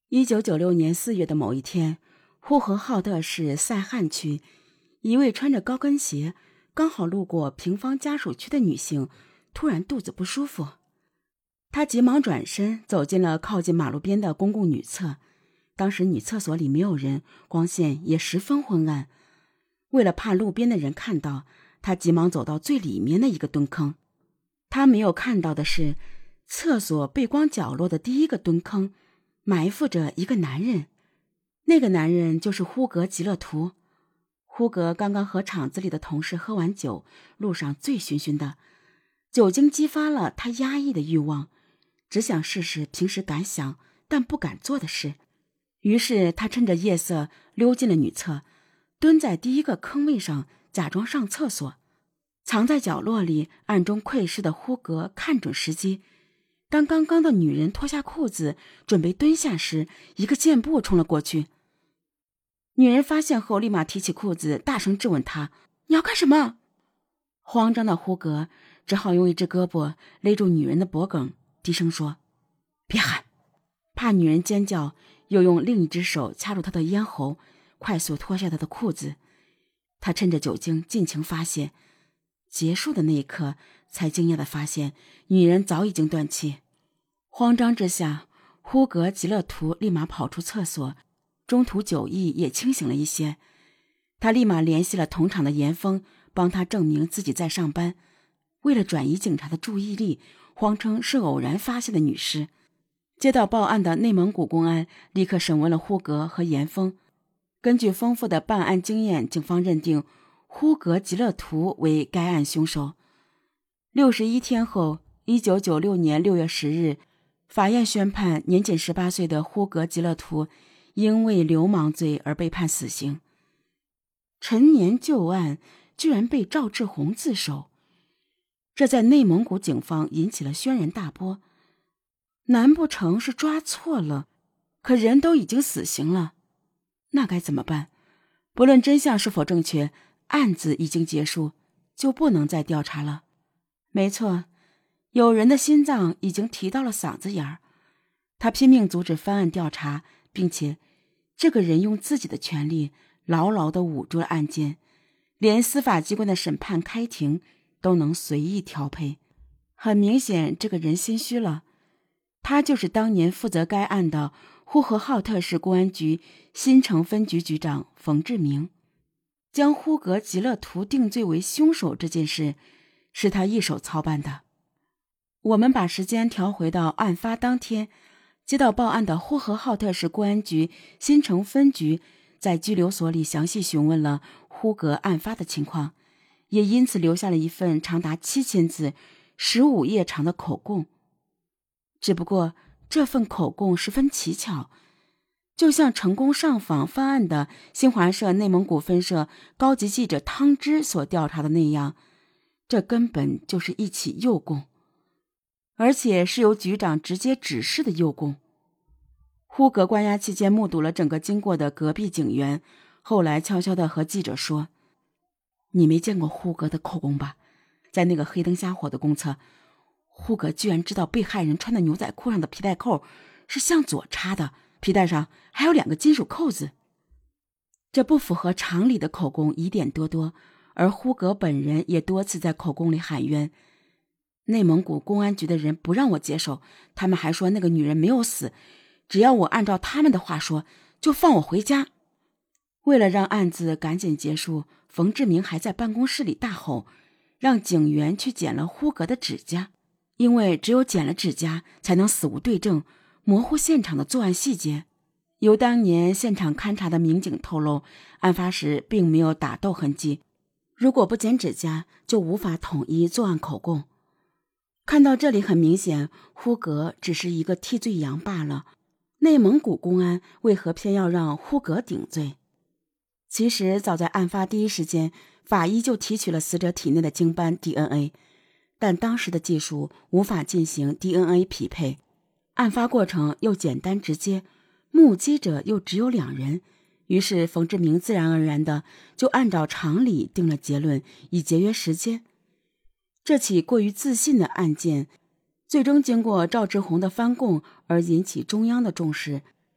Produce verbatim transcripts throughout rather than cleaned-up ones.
一九九六年四月的某一天，呼和浩特市赛汉区，一位穿着高跟鞋刚好路过平房家属区的女性突然肚子不舒服。她急忙转身走进了靠近马路边的公共女厕，当时女厕所里没有人，光线也十分昏暗。为了怕路边的人看到，她急忙走到最里面的一个蹲坑。她没有看到的是，厕所背光角落的第一个蹲坑埋伏着一个男人，那个男人就是呼格吉勒图。呼格刚刚和厂子里的同事喝完酒，路上醉醺醺的，酒精激发了他压抑的欲望，只想试试平时敢想但不敢做的事。于是他趁着夜色溜进了女厕，蹲在第一个坑位上假装上厕所。藏在角落里暗中窥视的呼格看准时机，当刚刚的女人脱下裤子准备蹲下时，一个箭步冲了过去。女人发现后立马提起裤子大声质问他：你要干什么？慌张的呼格只好用一只胳膊勒住女人的脖颈，低声说：别喊。怕女人尖叫，又用另一只手掐住她的咽喉，快速脱下她的裤子。他趁着酒精尽情发泄，结束的那一刻才惊讶地发现女人早已经断气。慌张之下，呼格吉勒图立马跑出厕所，中途酒意也清醒了一些。他立马联系了同厂的严峰，帮他证明自己在上班。为了转移警察的注意力，谎称是偶然发现的女尸。接到报案的内蒙古公安立刻审问了呼格和严峰。根据丰富的办案经验，警方认定呼格吉勒图为该案凶手。六十一天后，一九九六年六月十日，法院宣判年仅十八岁的呼格吉勒图因为流氓罪而被判死刑。陈年旧案居然被赵志红自首，这在内蒙古警方引起了轩然大波。难不成是抓错了？可人都已经死刑了，那该怎么办？不论真相是否正确，案子已经结束，就不能再调查了。没错，有人的心脏已经提到了嗓子眼儿，他拼命阻止翻案调查，并且这个人用自己的权力牢牢地捂住了案件，连司法机关的审判开庭都能随意调配。很明显，这个人心虚了。他就是当年负责该案的呼和浩特市公安局新城分局局长冯志明。将呼格吉勒图定罪为凶手这件事是他一手操办的。我们把时间调回到案发当天，接到报案的呼和浩特市公安局新城分局在拘留所里详细询问了呼格案发的情况，也因此留下了一份长达七千字、十五页长的口供。只不过这份口供十分蹊跷，就像成功上访翻案的新华社内蒙古分社高级记者汤芝所调查的那样，这根本就是一起诱供，而且是由局长直接指示的诱供。呼格关押期间目睹了整个经过的隔壁警员，后来悄悄地和记者说：你没见过呼格的口供吧？在那个黑灯瞎火的公厕，呼格居然知道被害人穿的牛仔裤上的皮带扣是向左插的，皮带上还有两个金属扣子。这不符合常理的口供疑点多多，而呼格本人也多次在口供里喊冤。内蒙古公安局的人不让我接受，他们还说那个女人没有死，只要我按照他们的话说，就放我回家。为了让案子赶紧结束，冯志明还在办公室里大吼，让警员去剪了呼格的指甲，因为只有剪了指甲才能死无对证，模糊现场的作案细节。由当年现场勘查的民警透露，案发时并没有打斗痕迹，如果不剪指甲，就无法统一作案口供。看到这里，很明显，呼格只是一个替罪羊罢了。内蒙古公安为何偏要让呼格顶罪？其实早在案发第一时间，法医就提取了死者体内的精斑 D N A， 但当时的技术无法进行 D N A 匹配，案发过程又简单直接，目击者又只有两人，于是冯志明自然而然的就按照常理定了结论，以节约时间。这起过于自信的案件，最终经过赵志红的翻供而引起中央的重视，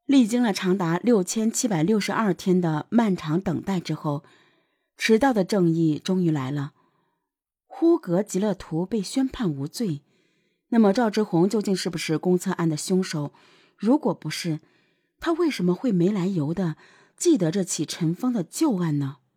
历经了长达六千七百六十二天的漫长等待之后，迟到的正义终于来了。呼格吉勒图被宣判无罪，那么赵之红究竟是不是公测案的凶手？如果不是，他为什么会没来由的记得这起尘封的旧案呢？